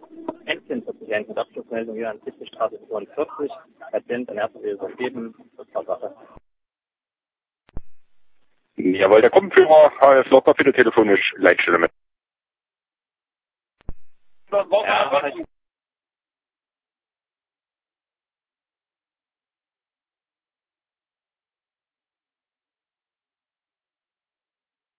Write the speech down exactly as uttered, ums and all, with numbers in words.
Endpatienten, Abschlussmeldung hier an Tischstraße zweiundvierzig. Patient an erster Hilfe übergeben. Das war Sache. Jawohl, der Gruppenführer H S Locker, bitte telefonisch Leitstelle mit. Ja,